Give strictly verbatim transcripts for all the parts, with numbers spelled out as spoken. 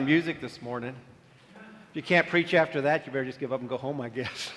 music this morning. If you can't preach after that, you better just give up and go home, I guess.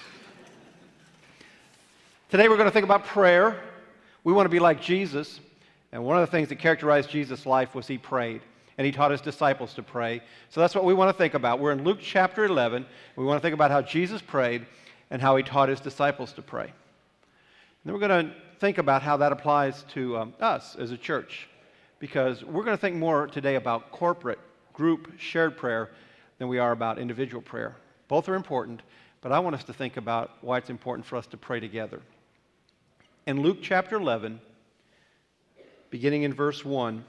Today we're going to think about prayer. We want to be like Jesus. And one of the things that characterized Jesus' life was he prayed. And he taught his disciples to pray. So that's what we want to think about. We're in Luke chapter eleven. We want to think about how Jesus prayed and how he taught his disciples to pray. And then we're going to think about how that applies to um, us as a church. Because we're going to think more today about corporate, group, shared prayer than we are about individual prayer. Both are important, but I want us to think about why it's important for us to pray together. In Luke chapter eleven, beginning in verse one,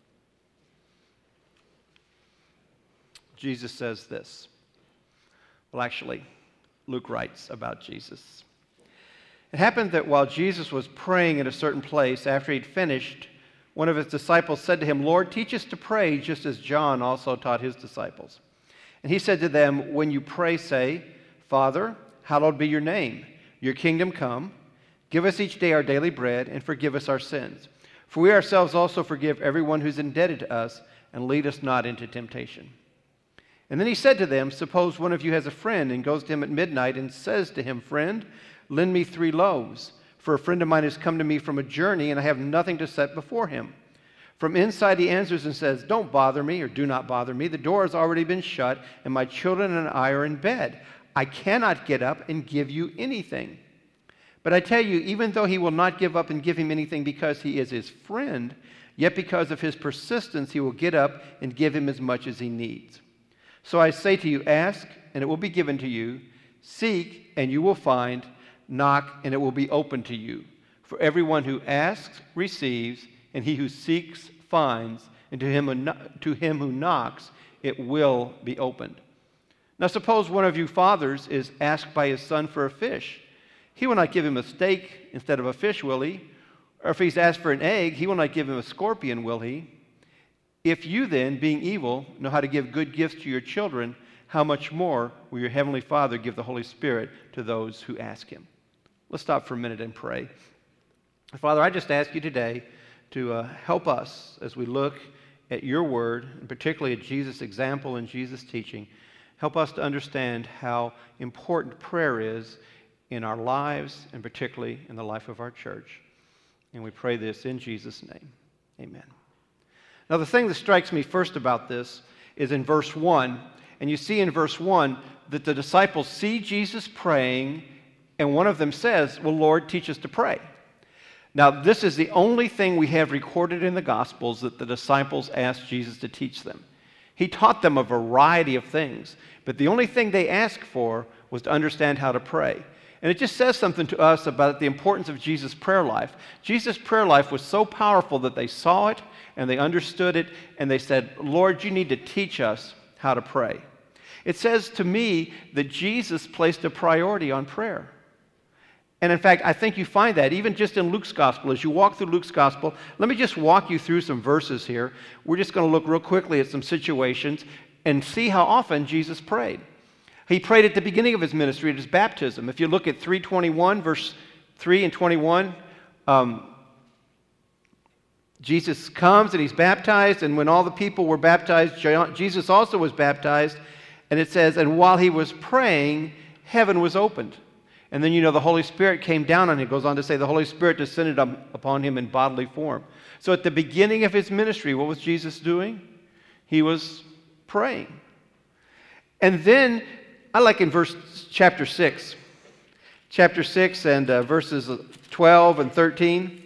Jesus says this. Well, actually, Luke writes about Jesus. It happened that while Jesus was praying in a certain place, after he'd finished, one of his disciples said to him, "Lord, teach us to pray, just as John also taught his disciples." And he said to them, "When you pray, say, 'Father, hallowed be your name. Your kingdom come. Give us each day our daily bread, and forgive us our sins. For we ourselves also forgive everyone who's indebted to us, and lead us not into temptation.'" And then he said to them, "Suppose one of you has a friend and goes to him at midnight and says to him, 'Friend, lend me three loaves, for a friend of mine has come to me from a journey and I have nothing to set before him.' From inside he answers and says, 'Don't bother me,' or 'Do not bother me. The door has already been shut and my children and I are in bed. I cannot get up and give you anything.' But I tell you, even though he will not give up and give him anything because he is his friend, yet because of his persistence he will get up and give him as much as he needs. So I say to you, ask and it will be given to you. Seek and you will find. Knock and it will be opened to you. For everyone who asks receives, and he who seeks finds, and to him who, kno- to him who knocks it will be opened. Now suppose one of you fathers is asked by his son for a fish. He will not give him a steak instead of a fish, will he? Or if he's asked for an egg, he will not give him a scorpion, will he? If you then, being evil, know how to give good gifts to your children, how much more will your heavenly Father give the Holy Spirit to those who ask him?" Let's stop for a minute and pray. Father, I just ask you today to uh, help us as we look at your word, and particularly at Jesus' example and Jesus' teaching. Help us to understand how important prayer is in our lives, and particularly in the life of our church. And we pray this in Jesus' name. Amen. Now, the thing that strikes me first about this is in verse one. And you see in verse one that the disciples see Jesus praying, and one of them says, "Well, Lord, teach us to pray." Now, this is the only thing we have recorded in the Gospels that the disciples asked Jesus to teach them. He taught them a variety of things, but the only thing they asked for was to understand how to pray. And it just says something to us about the importance of Jesus' prayer life. Jesus' prayer life was so powerful that they saw it, and they understood it, and they said, "Lord, you need to teach us how to pray." It says to me that Jesus placed a priority on prayer. And in fact, I think you find that even just in Luke's gospel. As you walk through Luke's gospel, let me just walk you through some verses here. We're just going to look real quickly at some situations and see how often Jesus prayed. He prayed at the beginning of his ministry at his baptism. If you look at three twenty-one, verse three and twenty-one, um, Jesus comes and he's baptized, and when all the people were baptized, Jesus also was baptized. And it says, "And while he was praying, heaven was opened." And then, you know, the Holy Spirit came down on him. It goes on to say the Holy Spirit descended upon him in bodily form. So at the beginning of his ministry, what was Jesus doing? He was praying. And then, I like in verse chapter six. Chapter six and uh, verses twelve and thirteen.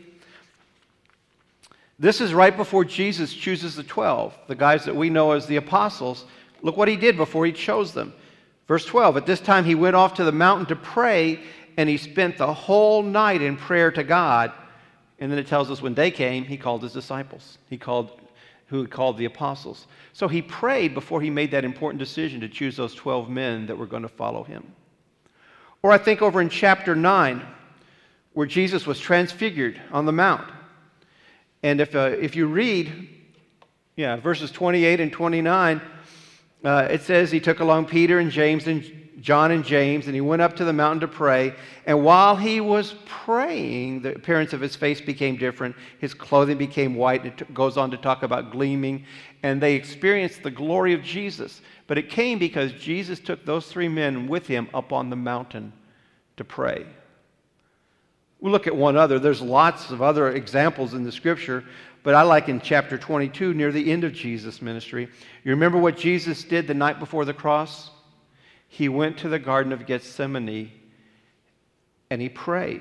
This is right before Jesus chooses the twelve, the guys that we know as the apostles. Look what he did before he chose them. Verse twelve, "At this time he went off to the mountain to pray, and he spent the whole night in prayer to God." And then it tells us when day came, he called his disciples. He called who he called the apostles. So he prayed before he made that important decision to choose those twelve men that were going to follow him. Or I think over in chapter nine, where Jesus was transfigured on the mount. And if, uh, if you read, yeah, verses twenty-eight and twenty-nine, uh, it says he took along Peter and James and John and James, and he went up to the mountain to pray. And while he was praying, the appearance of his face became different. His clothing became white. It t- goes on to talk about gleaming. And they experienced the glory of Jesus. But it came because Jesus took those three men with him up on the mountain to pray. We'll look at one other. There's lots of other examples in the Scripture, but I like in chapter twenty-two, near the end of Jesus' ministry. You remember what Jesus did the night before the cross? He went to the Garden of Gethsemane and he prayed.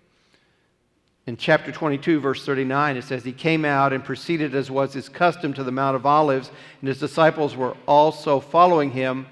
In chapter twenty-two, verse thirty-nine, it says, he came out and proceeded as was his custom to the Mount of Olives, and his disciples were also following him.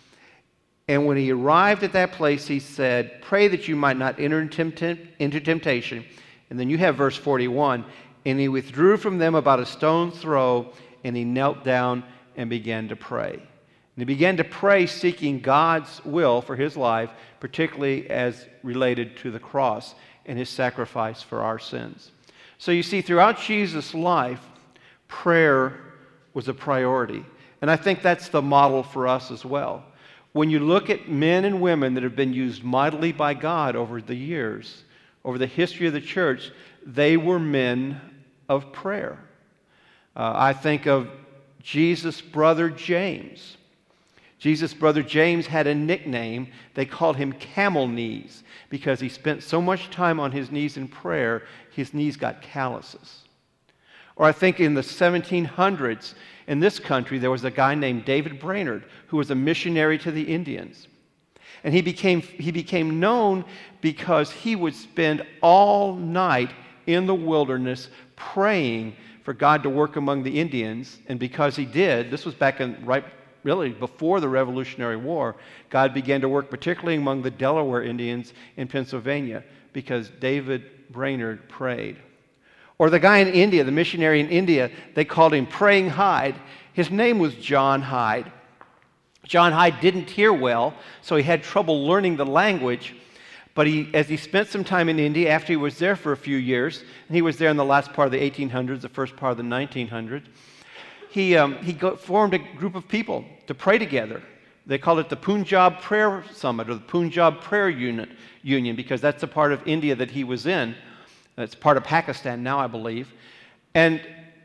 And when he arrived at that place, he said, pray that you might not enter into temptation. And then you have verse forty-one, and he withdrew from them about a stone's throw, and he knelt down and began to pray. And he began to pray seeking God's will for his life, particularly as related to the cross and his sacrifice for our sins. So you see, throughout Jesus' life, prayer was a priority. And I think that's the model for us as well. When you look at men and women that have been used mightily by God over the years, over the history of the church, they were men of prayer. Uh, I think of Jesus' brother James. Jesus' brother James had a nickname. They called him Camel Knees because he spent so much time on his knees in prayer, his knees got calluses. Or I think in the seventeen hundreds, in this country, there was a guy named David Brainerd who was a missionary to the Indians. And he became, he became known because he would spend all night in the wilderness praying for God to work among the Indians. And because he did, this was back in right really before the Revolutionary War, God began to work particularly among the Delaware Indians in Pennsylvania because David Brainerd prayed. Or the guy in India, the missionary in India, they called him Praying Hyde. His name was John Hyde. John Hyde didn't hear well, so he had trouble learning the language. But he, as he spent some time in India, after he was there for a few years, and he was there in the last part of the eighteen hundreds, the first part of the nineteen hundreds, he, um, he go, formed a group of people to pray together. They called it the Punjab Prayer Summit or the Punjab Prayer Unit, Union because that's the part of India that he was in. It's part of Pakistan now, I believe. And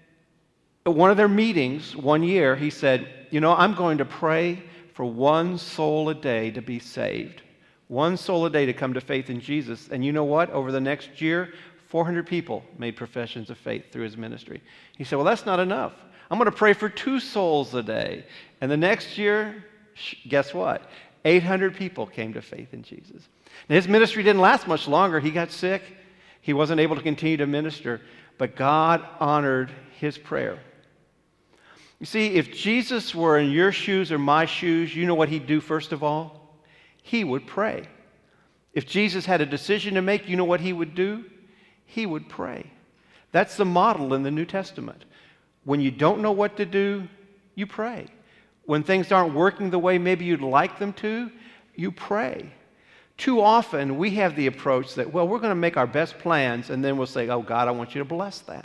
at one of their meetings one year, he said, you know, I'm going to pray for one soul a day to be saved. One soul a day to come to faith in Jesus. And you know what? Over the next year, four hundred people made professions of faith through his ministry. He said, well, that's not enough. I'm going to pray for two souls a day. And the next year, guess what? eight hundred people came to faith in Jesus. Now, his ministry didn't last much longer. He got sick. He wasn't able to continue to minister, but God honored his prayer. You see, if Jesus were in your shoes or my shoes, you know what he'd do first of all? He would pray. If Jesus had a decision to make, you know what he would do? He would pray. That's the model in the New Testament. When you don't know what to do, you pray. When things aren't working the way maybe you'd like them to, you pray. Too often, we have the approach that, well, we're going to make our best plans, and then we'll say, oh, God, I want you to bless that.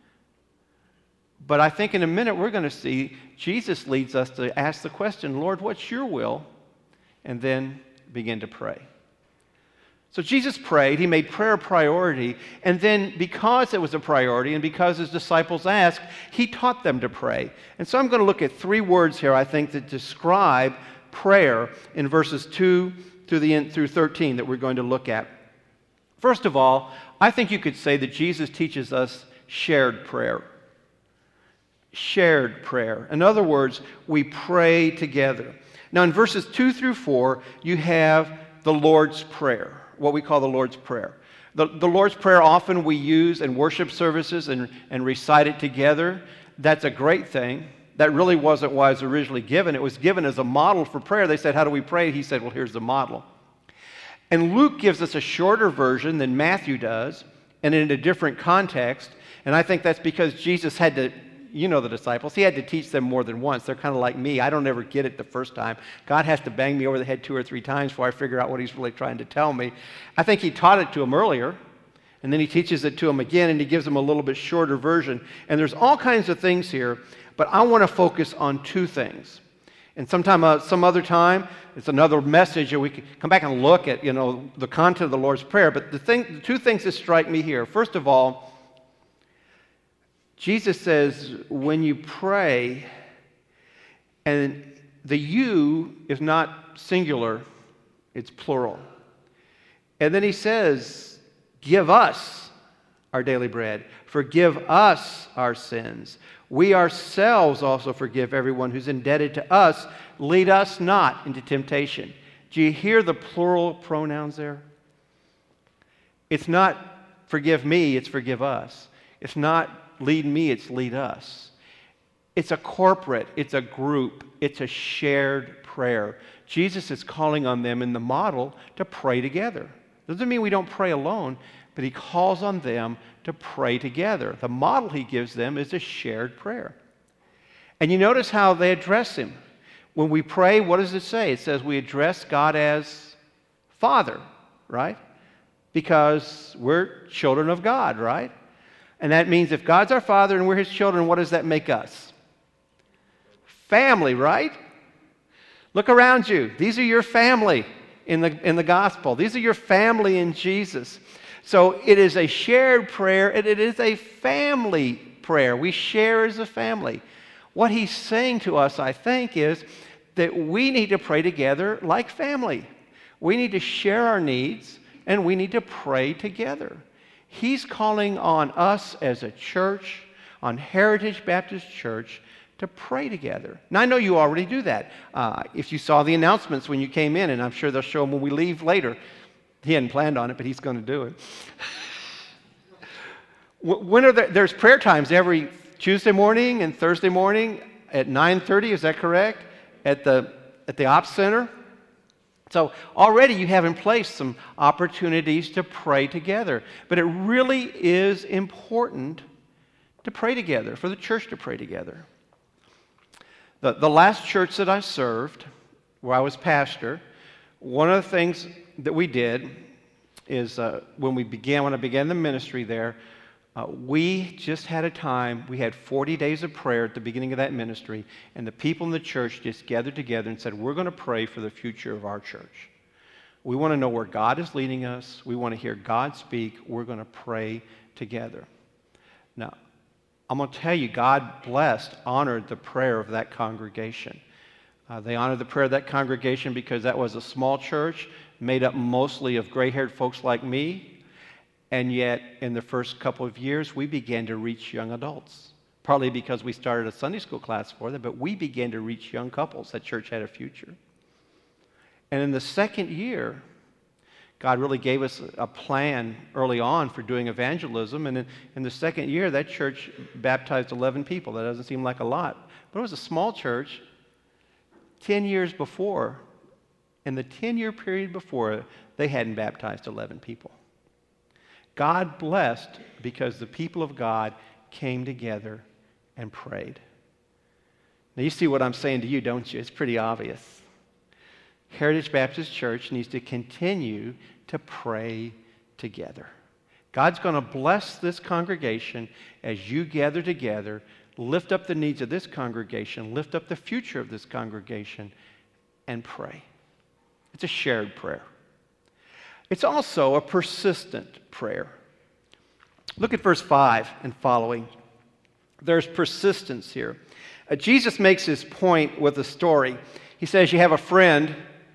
But I think in a minute we're going to see Jesus leads us to ask the question, Lord, what's your will? And then begin to pray. So Jesus prayed. He made prayer a priority. And then because it was a priority and because his disciples asked, he taught them to pray. And so I'm going to look at three words here, I think, that describe prayer in verses two through the end, through thirteen that we're going to look at. First of all, I think you could say that Jesus teaches us shared prayer. Shared prayer. In other words, we pray together. Now in verses two through four, you have the Lord's Prayer, what we call the Lord's Prayer. The, the Lord's Prayer often we use in worship services and, and recite it together. That's a great thing. That really wasn't why it was originally given. It was given as a model for prayer. They said, how do we pray? He said, well, here's the model. And Luke gives us a shorter version than Matthew does, and in a different context. And I think that's because Jesus had to, you know the disciples, he had to teach them more than once. They're kind of like me. I don't ever get it the first time. God has to bang me over the head two or three times before I figure out what he's really trying to tell me. I think he taught it to them earlier, and then he teaches it to them again, and he gives them a little bit shorter version. And there's all kinds of things here. But I want to focus on two things. And sometime, uh, some other time, it's another message, and we can come back and look at, you know, the content of the Lord's Prayer. But the thing, the two things that strike me here. First of all, Jesus says, when you pray, and the you is not singular, it's plural. And then he says, give us our daily bread. Forgive us our sins. We ourselves also forgive everyone who's indebted to us. Lead us not into temptation. Do you hear the plural pronouns there? It's not forgive me, it's forgive us. It's not lead me, it's lead us. It's a corporate, it's a group, it's a shared prayer. Jesus is calling on them in the model to pray together. Doesn't mean we don't pray alone, but he calls on them to pray together. The model he gives them is a shared prayer. And you notice how they address him. When we pray, what does it say? It says we address God as Father, right? Because we're children of God, right? And that means if God's our Father and we're his children, what does that make us? Family, right? Look around you. These are your family in the, in the gospel. These are your family in Jesus. So it is a shared prayer, and it is a family prayer. We share as a family. What he's saying to us, I think, is that we need to pray together like family. We need to share our needs, and we need to pray together. He's calling on us as a church, on Heritage Baptist Church, to pray together. Now, I know you already do that. Uh, if you saw the announcements when you came in, and I'm sure they'll show them when we leave later. He hadn't planned on it, but he's going to do it. When are there, there's prayer times every Tuesday morning and Thursday morning at nine thirty, is that correct? At the, at the Ops Center? So already you have in place some opportunities to pray together. But it really is important to pray together, for the church to pray together. The, the last church that I served, where I was pastor, one of the things that we did is uh, when we began, when I began the ministry there, uh, we just had a time, we had forty days of prayer at the beginning of that ministry, and the people in the church just gathered together and said, we're going to pray for the future of our church. We want to know where God is leading us. We want to hear God speak. We're going to pray together. Now, I'm going to tell you, God blessed, honored the prayer of that congregation. Uh, they honored the prayer of that congregation because that was a small church made up mostly of gray-haired folks like me. And yet, in the first couple of years, we began to reach young adults. Partly because we started a Sunday school class for them, but we began to reach young couples. That church had a future. And in the second year, God really gave us a plan early on for doing evangelism. And in, in the second year, that church baptized eleven people. That doesn't seem like a lot. But it was a small church. Ten years before, in the ten-year period before, they hadn't baptized eleven people. God blessed because the people of God came together and prayed. Now you see what I'm saying to you, don't you? It's pretty obvious. Heritage Baptist Church needs to continue to pray together. God's going to bless this congregation as you gather together, lift up the needs of this congregation, lift up the future of this congregation, and pray. It's a shared prayer. It's also a persistent prayer. Look at verse five and following. There's persistence here. Uh, Jesus makes his point with a story. He says, you have a friend.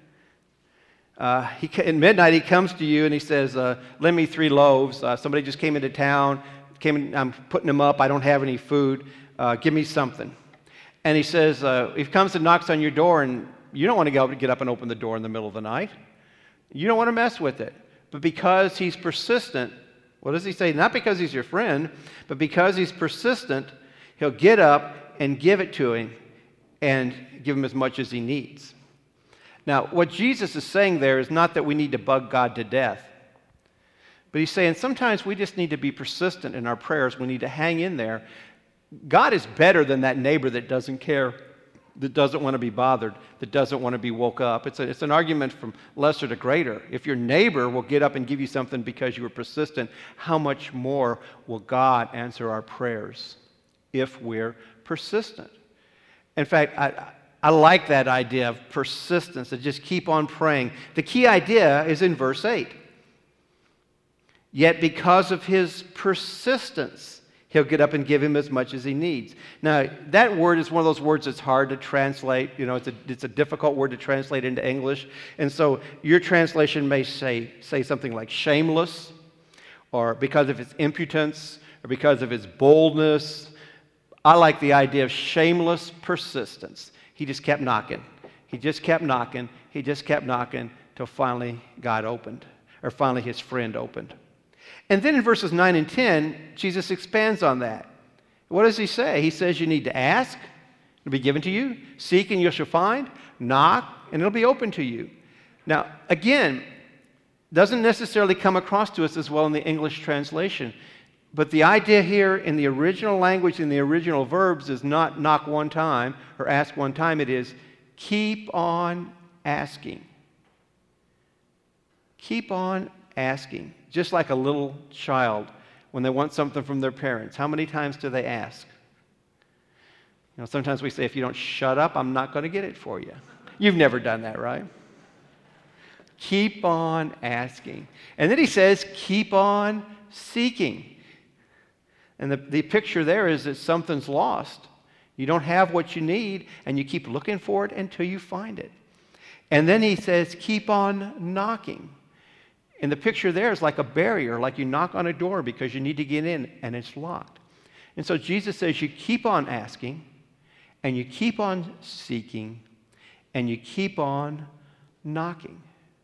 Uh, he, at midnight, he comes to you and he says, uh, lend me three loaves. Uh, somebody just came into town. Came in, I'm putting them up. I don't have any food. Uh, give me something. And he says, uh, he comes and knocks on your door, and you don't want to go get up and open the door in the middle of the night. You don't want to mess with it. But because he's persistent, what does he say? Not because he's your friend, but because he's persistent, he'll get up and give it to him and give him as much as he needs. Now, what Jesus is saying there is not that we need to bug God to death, but he's saying sometimes we just need to be persistent in our prayers. We need to hang in there. God is better than that neighbor that doesn't care, that doesn't want to be bothered, that doesn't want to be woke up. It's, a, it's an argument from lesser to greater. If your neighbor will get up and give you something because you were persistent, how much more will God answer our prayers if we're persistent? In fact, I, I like that idea of persistence, to just keep on praying. The key idea is in verse eight. Yet because of his persistence, he'll get up and give him as much as he needs. Now, that word is one of those words that's hard to translate. You know, it's a, it's a difficult word to translate into English. And so your translation may say, say something like shameless, or because of his impudence, or because of his boldness. I like the idea of shameless persistence. He just kept knocking. He just kept knocking. He just kept knocking till finally God opened, or finally his friend opened. And then in verses nine and ten, Jesus expands on that. What does he say? He says you need to ask, it'll be given to you. Seek and you shall find. Knock and it'll be open to you. Now, again, doesn't necessarily come across to us as well in the English translation. But the idea here in the original language, in the original verbs, is not knock one time or ask one time. It is keep on asking. Keep on asking. Just like a little child when they want something from their parents. How many times do they ask? You know, sometimes we say, if you don't shut up, I'm not going to get it for you. You've never done that, right? Keep on asking. And then he says, keep on seeking. And the, the picture there is that something's lost. You don't have what you need, and you keep looking for it until you find it. And then he says, keep on knocking. And the picture there is like a barrier, like you knock on a door because you need to get in, and it's locked. And so Jesus says you keep on asking, and you keep on seeking, and you keep on knocking.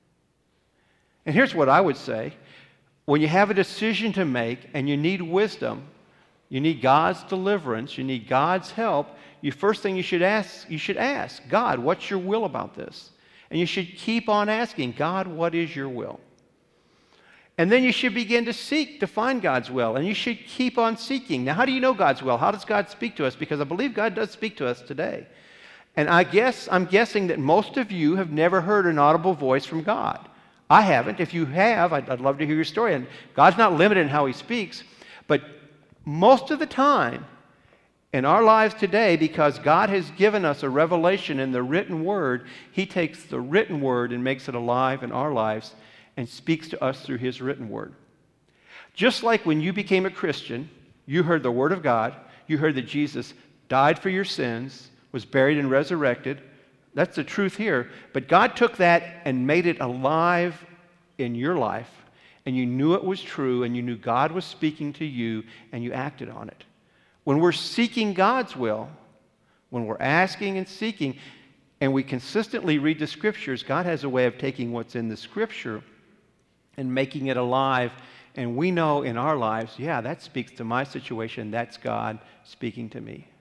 And here's what I would say. When you have a decision to make and you need wisdom, you need God's deliverance, you need God's help, you first thing you should ask, you should ask, God, what's your will about this? And you should keep on asking, God, what is your will? And then you should begin to seek to find God's will, and you should keep on seeking. Now, how do you know God's will? How does God speak to us? Because I believe God does speak to us today. And I guess, I'm guessing that most of you have never heard an audible voice from God. I haven't. If you have, I'd, I'd love to hear your story. And God's not limited in how he speaks, but most of the time in our lives today, because God has given us a revelation in the written word, he takes the written word and makes it alive in our lives and speaks to us through his written word. Just like when you became a Christian, you heard the word of God, you heard that Jesus died for your sins, was buried and resurrected. That's the truth here. But God took that and made it alive in your life, and you knew it was true, and you knew God was speaking to you, and you acted on it. When we're seeking God's will, when we're asking and seeking, and we consistently read the Scriptures, God has a way of taking what's in the Scripture and making it alive. And we know in our lives, yeah, that speaks to my situation. That's God speaking to me.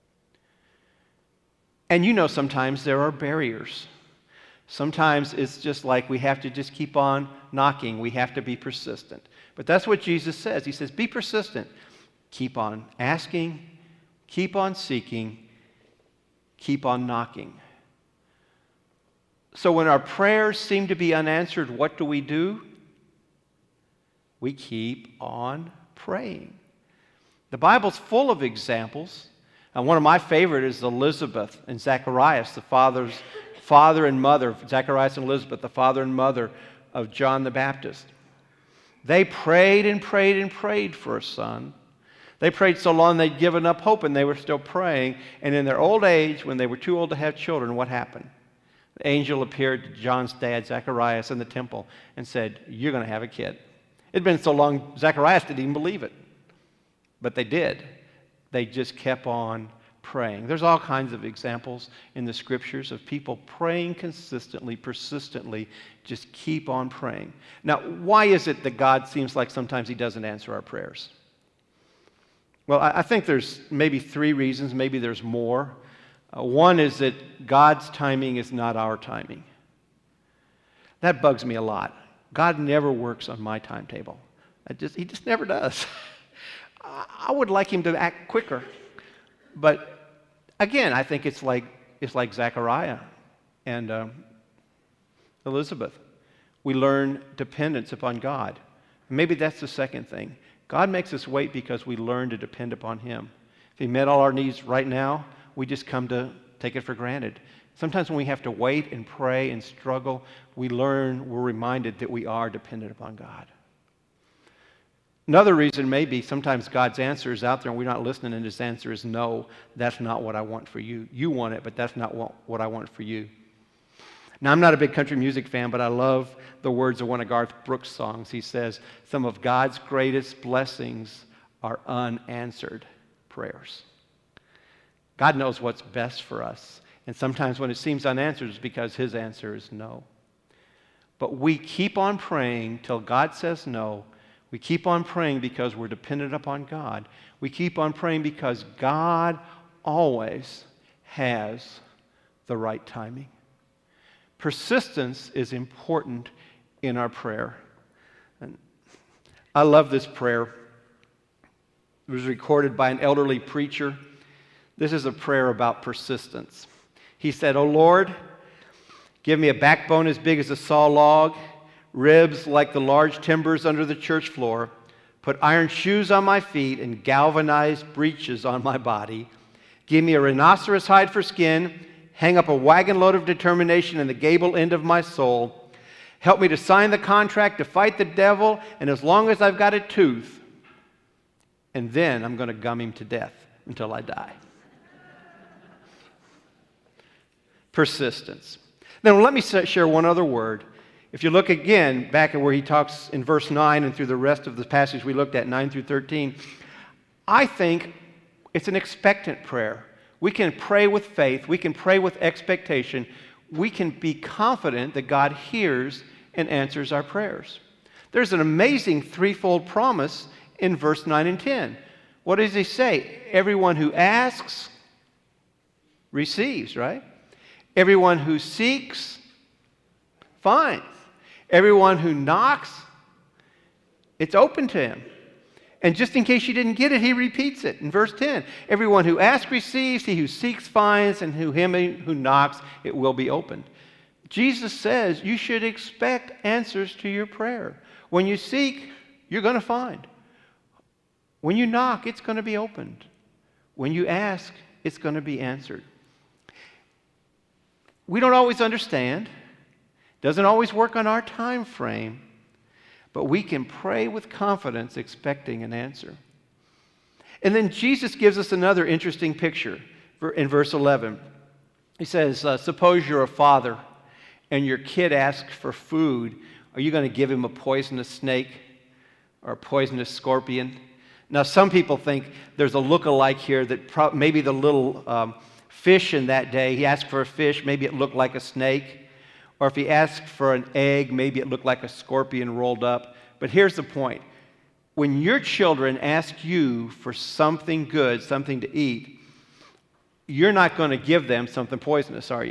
And you know sometimes there are barriers. Sometimes it's just like we have to just keep on knocking. We have to be persistent. But that's what Jesus says. He says, be persistent. Keep on asking. Keep on seeking. Keep on knocking. So when our prayers seem to be unanswered, what do we do? We keep on praying. The Bible's full of examples. And one of my favorite is Elizabeth and Zacharias, the father's, father and mother, Zacharias and Elizabeth, the father and mother of John the Baptist. They prayed and prayed and prayed for a son. They prayed so long they'd given up hope, and they were still praying. And in their old age, when they were too old to have children, what happened? The angel appeared to John's dad, Zacharias, in the temple and said, you're going to have a kid. It had been so long, Zacharias didn't even believe it. But they did. They just kept on praying. There's all kinds of examples in the Scriptures of people praying consistently, persistently, just keep on praying. Now, why is it that God seems like sometimes he doesn't answer our prayers? Well, I think there's maybe three reasons, maybe there's more. Uh, one is that God's timing is not our timing. That bugs me a lot. God never works on my timetable. I just, he just never does. I would like him to act quicker. But again, I think it's like, it's like Zechariah and um, Elizabeth. We learn dependence upon God. Maybe that's the second thing. God makes us wait because we learn to depend upon him. If he met all our needs right now, we just come to take it for granted. Sometimes when we have to wait and pray and struggle, we learn, we're reminded that we are dependent upon God. Another reason may be sometimes God's answer is out there and we're not listening, and His answer is no, that's not what I want for you. You want it, but that's not what, what I want for you. Now, I'm not a big country music fan, but I love the words of one of Garth Brooks' songs. He says, some of God's greatest blessings are unanswered prayers. God knows what's best for us. And sometimes when it seems unanswered, it's because His answer is no. But we keep on praying till God says no. We keep on praying because we're dependent upon God. We keep on praying because God always has the right timing. Persistence is important in our prayer. And I love this prayer. It was recorded by an elderly preacher. This is a prayer about persistence. He said, "O Lord, give me a backbone as big as a saw log, ribs like the large timbers under the church floor, put iron shoes on my feet and galvanized breeches on my body. Give me a rhinoceros hide for skin, hang up a wagon load of determination in the gable end of my soul. Help me to sign the contract to fight the devil, and as long as I've got a tooth, and then I'm going to gum him to death until I die." Persistence. Then let me share one other word. If you look again back at where he talks in verse nine and through the rest of the passage we looked at, nine through thirteen, I think it's an expectant prayer. We can pray with faith. We can pray with expectation. We can be confident that God hears and answers our prayers. There's an amazing threefold promise in verse nine and ten. What does he say? Everyone who asks receives, right? Everyone who seeks finds. Everyone who knocks, it's open to him. And just in case you didn't get it, he repeats it in verse ten. Everyone who asks receives, he who seeks finds, and who him who knocks, it will be opened. Jesus says you should expect answers to your prayer. When you seek, you're going to find. When you knock, it's going to be opened. When you ask, it's going to be answered. We don't always understand. Doesn't always work on our time frame. But we can pray with confidence, expecting an answer. And then Jesus gives us another interesting picture in verse eleven. He says, uh, suppose you're a father and your kid asks for food. Are you going to give him a poisonous snake or a poisonous scorpion? Now, some people think there's a look-alike here that pro- maybe the little um, fish in that day, he asked for a fish, maybe it looked like a snake. Or if he asked for an egg, maybe it looked like a scorpion rolled up. But here's the point. When your children ask you for something good, something to eat, you're not going to give them something poisonous, are you?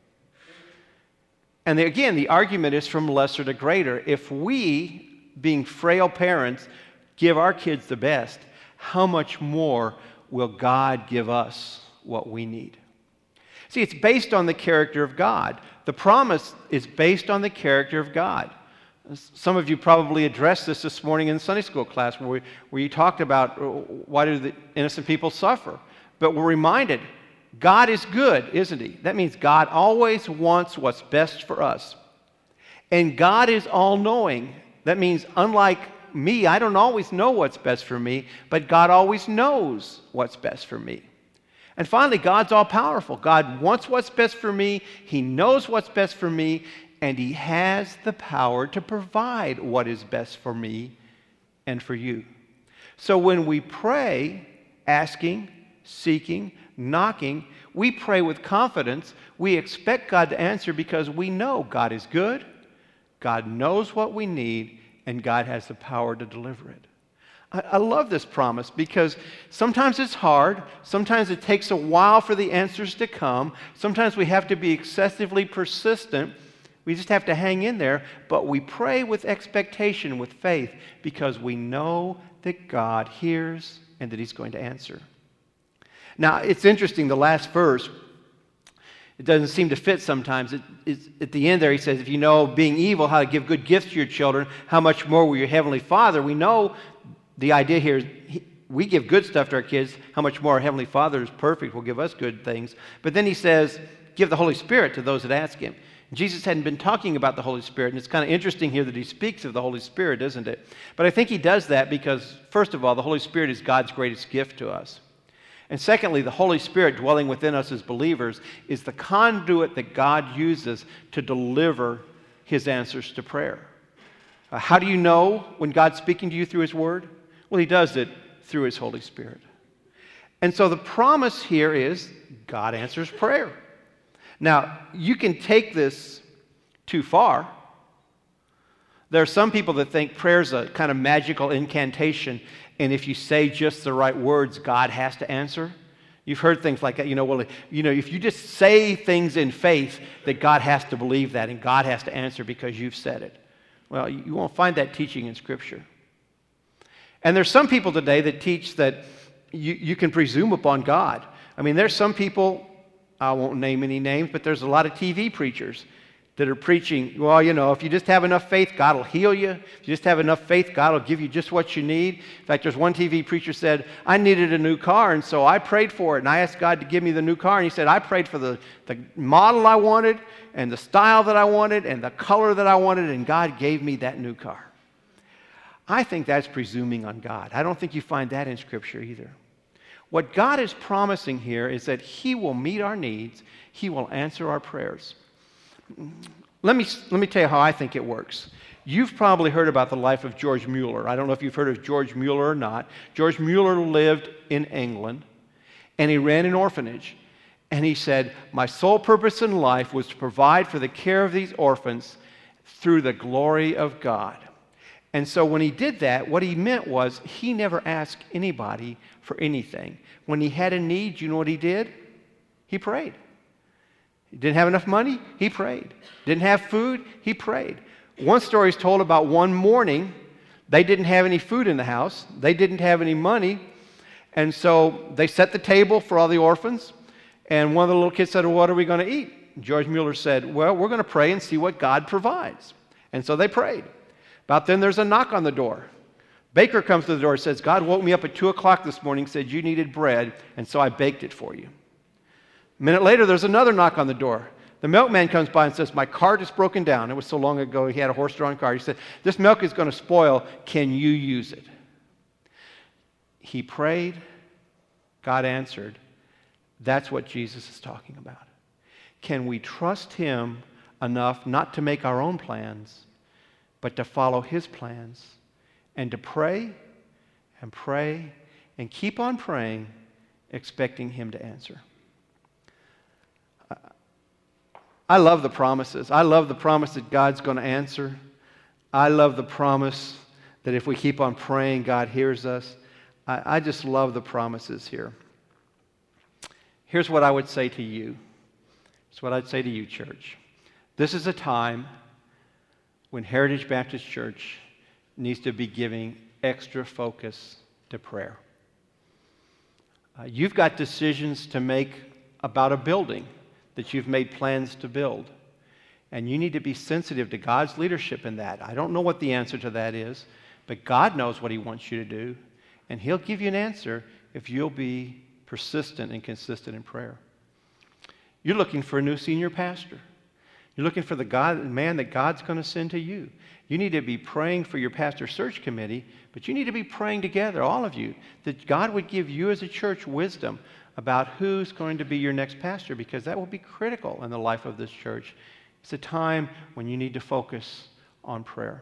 And again, the argument is from lesser to greater. If we, being frail parents, give our kids the best, how much more will God give us what we need? See, it's based on the character of God. The promise is based on the character of God. Some of you probably addressed this this morning in Sunday school class where, we, where you talked about why do the innocent people suffer. But we're reminded, God is good, isn't He? That means God always wants what's best for us. And God is all-knowing. That means unlike me, I don't always know what's best for me, but God always knows what's best for me. And finally, God's all-powerful. God wants what's best for me. He knows what's best for me. And He has the power to provide what is best for me and for you. So when we pray, asking, seeking, knocking, we pray with confidence. We expect God to answer because we know God is good, God knows what we need, and God has the power to deliver it. I love this promise because sometimes it's hard. Sometimes it takes a while for the answers to come. Sometimes we have to be excessively persistent. We just have to hang in there. But we pray with expectation, with faith, because we know that God hears and that He's going to answer. Now, it's interesting, the last verse, it doesn't seem to fit sometimes. It, it's, at the end there, he says, if you know, being evil, how to give good gifts to your children, how much more will your Heavenly Father? We know the idea here is he, we give good stuff to our kids, how much more our Heavenly Father is perfect will give us good things. But then he says, give the Holy Spirit to those that ask him. Jesus hadn't been talking about the Holy Spirit, and it's kind of interesting here that he speaks of the Holy Spirit, isn't it? But I think he does that because, first of all, the Holy Spirit is God's greatest gift to us. And secondly, the Holy Spirit dwelling within us as believers is the conduit that God uses to deliver his answers to prayer. Uh, how do you know when God's speaking to you through his word? Well, he does it through his Holy Spirit. And so the promise here is God answers prayer. Now, you can take this too far. There are some people that think prayer is a kind of magical incantation, and if you say just the right words, God has to answer. You've heard things like that, you know, well, you know, if you just say things in faith, that God has to believe that, and God has to answer because you've said it. Well, you won't find that teaching in Scripture. And there's some people today that teach that you, you can presume upon God. I mean, there's some people, I won't name any names, but there's a lot of T V preachers that are preaching, well, you know, if you just have enough faith, God will heal you. If you just have enough faith, God will give you just what you need. In fact, there's one T V preacher said, I needed a new car, and so I prayed for it, and I asked God to give me the new car, and he said, I prayed for the, the model I wanted, and the style that I wanted, and the color that I wanted, and God gave me that new car. I think that's presuming on God. I don't think you find that in Scripture either. What God is promising here is that he will meet our needs, he will answer our prayers. Let me, let me tell you how I think it works. You've probably heard about the life of George Mueller. I don't know if you've heard of George Mueller or not. George Mueller lived in England, and he ran an orphanage. And he said, my sole purpose in life was to provide for the care of these orphans through the glory of God. And so when he did that, what he meant was he never asked anybody for anything. When he had a need, you know what he did? He prayed. He didn't have enough money? He prayed. Didn't have food? He prayed. One story is told about one morning, they didn't have any food in the house. They didn't have any money. And so they set the table for all the orphans. And one of the little kids said, well, what are we going to eat? George Mueller said, well, we're going to pray and see what God provides. And so they prayed. About then there's a knock on the door. Baker comes to the door and says, God woke me up at two o'clock this morning, said you needed bread, and so I baked it for you. A minute later, there's another knock on the door. The milkman comes by and says, my cart is broken down. It was so long ago, he had a horse-drawn cart. He said, this milk is going to spoil. Can you use it? He prayed. God answered. That's what Jesus is talking about. Can we trust him enough not to make our own plans, but to follow his plans and to pray and pray and keep on praying, expecting him to answer? I love the promises. I love the promise that God's going to answer. I love the promise that if we keep on praying, God hears us. I, I just love the promises here. Here's what I would say to you. Here's what I'd say to you, church. This is a time when Heritage Baptist Church needs to be giving extra focus to prayer. Uh, you've got decisions to make about a building that you've made plans to build. And you need to be sensitive to God's leadership in that. I don't know what the answer to that is, but God knows what he wants you to do. And he'll give you an answer if you'll be persistent and consistent in prayer. You're looking for a new senior pastor. You're looking for the God, man that God's going to send to you. You need to be praying for your pastor search committee, but you need to be praying together, all of you, that God would give you as a church wisdom about who's going to be your next pastor, because that will be critical in the life of this church. It's a time when you need to focus on prayer.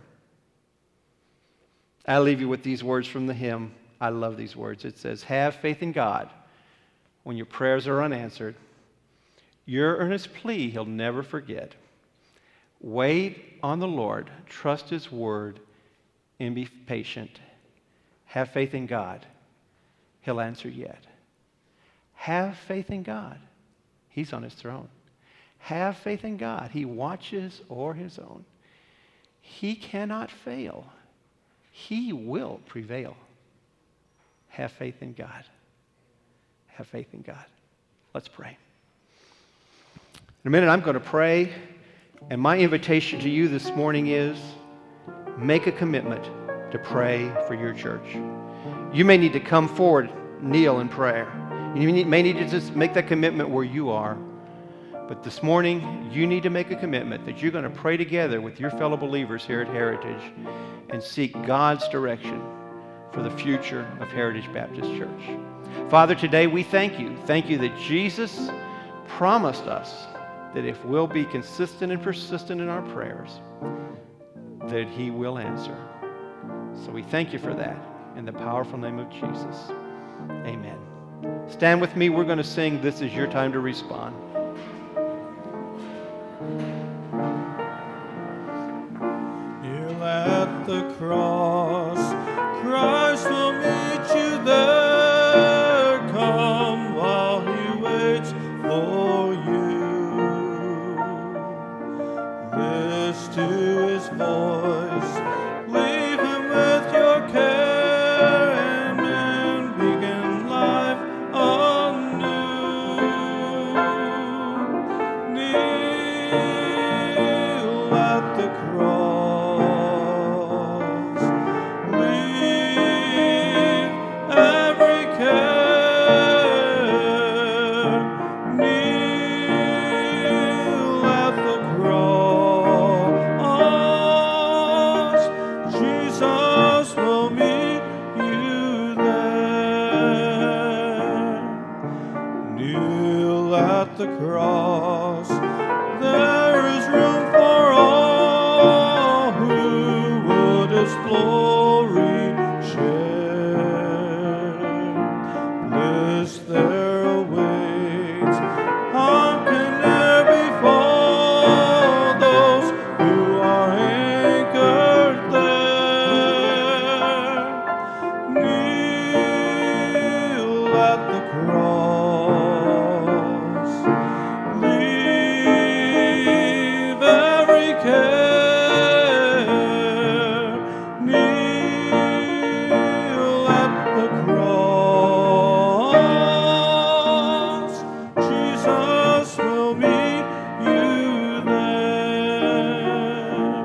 I'll leave you with these words from the hymn. I love these words. It says, have faith in God when your prayers are unanswered. Your earnest plea he'll never forget. Wait on the Lord, trust his word, and be patient. Have faith in God. He'll answer yet. Have faith in God. He's on his throne. Have faith in God. He watches o'er his own. He cannot fail. He will prevail. Have faith in God. Have faith in God. Let's pray. In a minute, I'm going to pray, and my invitation to you this morning is make a commitment to pray for your church. You may need to come forward, kneel in prayer. You may need to just make that commitment where you are. But this morning, you need to make a commitment that you're going to pray together with your fellow believers here at Heritage and seek God's direction for the future of Heritage Baptist Church. Father, today we thank you. Thank you that Jesus promised us that if we'll be consistent and persistent in our prayers, that he will answer. So we thank you for that in the powerful name of Jesus. Amen. Stand with me. We're going to sing "This Is Your Time to Respond." Here at the cross, Christ will meet you there. Come while he waits for you. Listen to his voice. Leave him with your care, and then begin life anew. Kneel at the cross. Leave every care. Kneel at the cross. Jesus will meet you there. Kneel at the cross. There is room for all who would his glory share. Bliss there awaits. Harm can ne'er befall those who are anchored there. Kneel at the cross. Leave every care. Kneel at the cross. Jesus will meet you there.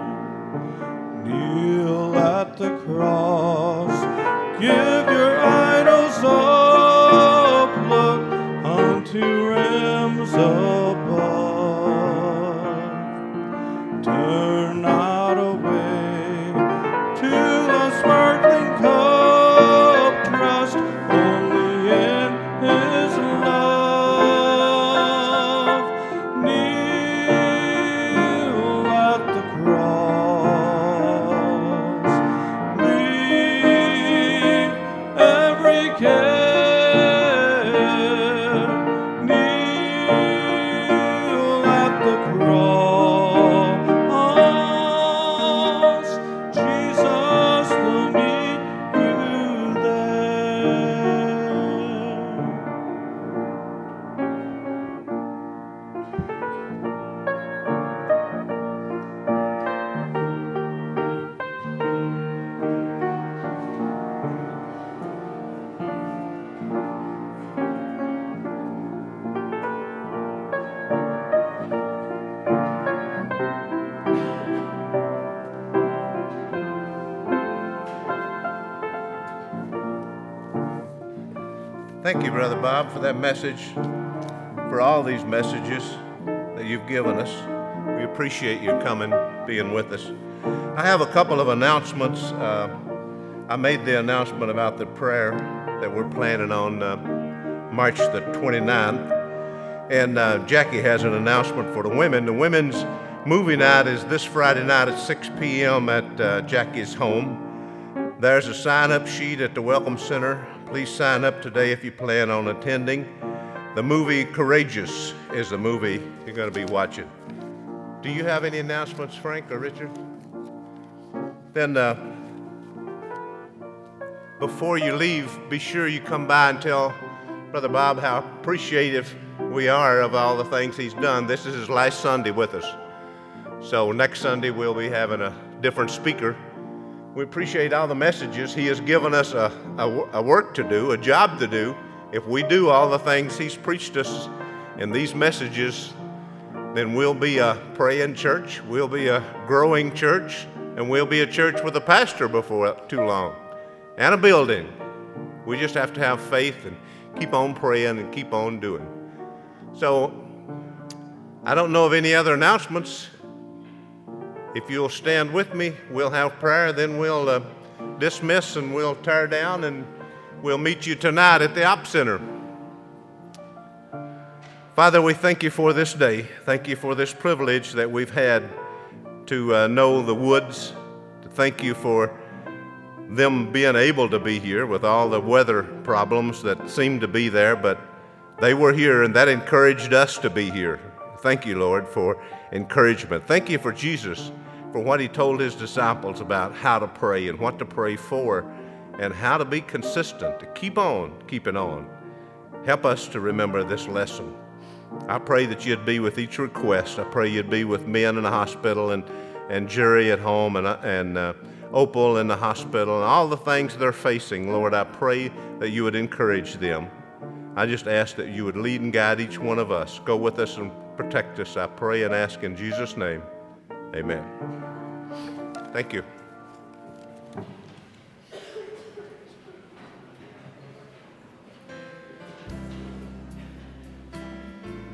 Kneel at the cross. Give your idols up. Look unto realms above. Turn not away to the sparkling cup. Trust only in his love. Kneel at the cross. Leave every care. Kneel at the cross. Jesus will meet you there. Thank you, Brother Bob, for that message, for all these messages that you've given us. We appreciate you coming, being with us. I have a couple of announcements. Uh, I made the announcement about the prayer that we're planning on uh, March the twenty-ninth. And uh, Jackie has an announcement for the women. The women's movie night is this Friday night at six p m at uh, Jackie's home. There's a sign-up sheet at the Welcome Center. Please sign up today if you plan on attending. The movie Courageous is the movie you're going to be watching. Do you have any announcements, Frank or Richard? Then uh, before you leave, be sure you come by and tell Brother Bob how appreciative we are of all the things he's done. This is his last Sunday with us. So next Sunday we'll be having a different speaker. We appreciate all the messages. He has given us a, a, a work to do, a job to do. If we do all the things he's preached us in these messages, then we'll be a praying church, we'll be a growing church, and we'll be a church with a pastor before too long, and a building. We just have to have faith and keep on praying and keep on doing. So, I don't know of any other announcements. If you'll stand with me, we'll have prayer, then we'll uh, dismiss and we'll tear down, and we'll meet you tonight at the Op Center. Father, we thank you for this day. Thank you for this privilege that we've had to uh, know the Woods. To thank you for them being able to be here with all the weather problems that seem to be there, but they were here, and that encouraged us to be here. Thank you, Lord, for encouragement. Thank you for Jesus, for what he told his disciples about how to pray and what to pray for and how to be consistent, to keep on keeping on. Help us to remember this lesson. I pray that you'd be with each request. I pray you'd be with men in the hospital and, and Jerry at home and, and uh, Opal in the hospital and all the things they're facing. Lord, I pray that you would encourage them. I just ask that you would lead and guide each one of us. Go with us and protect us. I pray and ask in Jesus' name. Amen. Thank you.